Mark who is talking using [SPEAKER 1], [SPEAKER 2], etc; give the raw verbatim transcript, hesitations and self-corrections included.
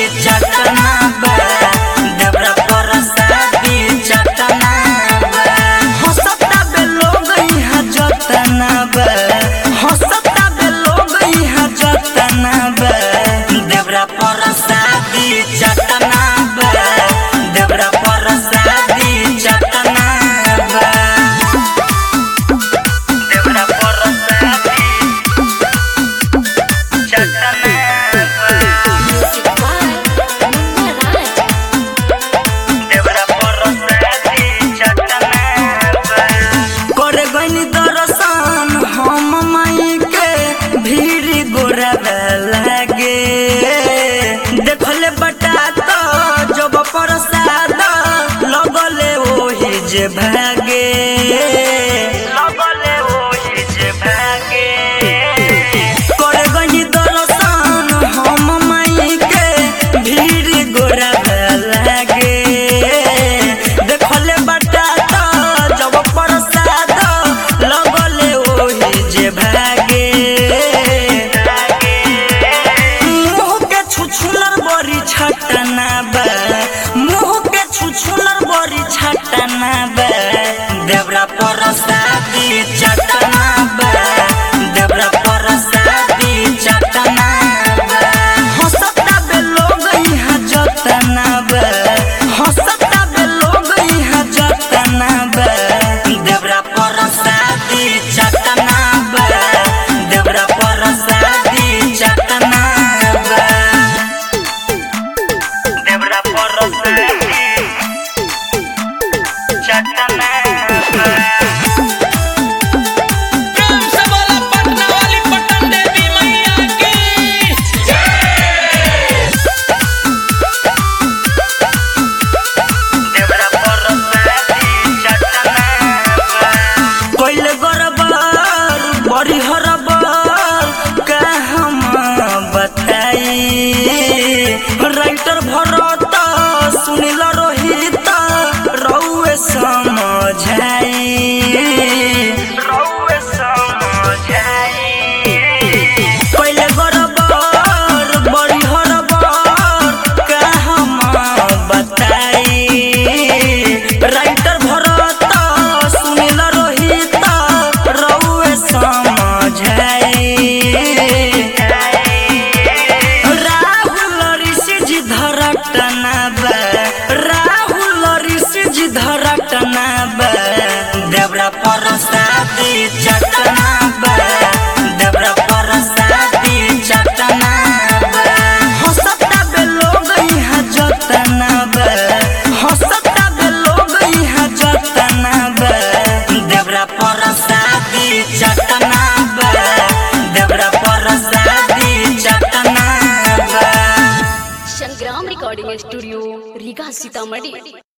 [SPEAKER 1] चटना बा देवरा परसादी चटना बा हंसता बे लोग यहाँ जतना बा हंसता बे लोग यहाँ जतना बा देवरा परसादी चटना बा देवरा परसादी चटना बा देवरा परसादी चटना बा देवरा परसादी चटना बा करे गइनी दर्शन हम माई के भीड़ गोरा लागे देखले बटा तो जब प्रसाद लगले ओही जे भागे लगले ओही जे भागे करे गइनी दर्शन हम माई के भीड़ गोरा लागे देखले बटा तो जब प्रसाद लगले ओही जे भागे मुँह के छुछुलर बड़ी छटना बा मुँह के छुछुलर बड़ी छटना बा देवरा परसादी चटना बा देवरा परसादी चटना बा हंसता बे लोग यहाँ जतना बा हंसता बे लोग यहाँ जतना बा देवरा परसादी चटना बा देवरा परसादी चटना बा देवरा परसादी चटना बा
[SPEAKER 2] प्रेम से बोला पटना वाली पटन देवी मैया की
[SPEAKER 1] देवरा परसादी चटना बा कोइले गरबर बड़ी हरबर का हम बताई राइटर भरत सुनिल रोहित रउए समझाई रउए समझाई कोइले गरबर बड़ी हरबर का हम बताई राइटर भरत सुनिल रोहित रउए समझाई राहुल ऋषि जी धरटना बा राहुल ऋषि जी धरटना बा देवरा परसादी चटना बा देवरा परसादी चटना बा हंसता बे लोग यहाँ जतना बा हंसता बे लोग यहाँ जतना बा देवरा परसादी चटना बा देवरा परसादी चटना बा
[SPEAKER 3] संग्राम रिकॉर्डिंग स्टूडियो रीगा सीतामढ़ी।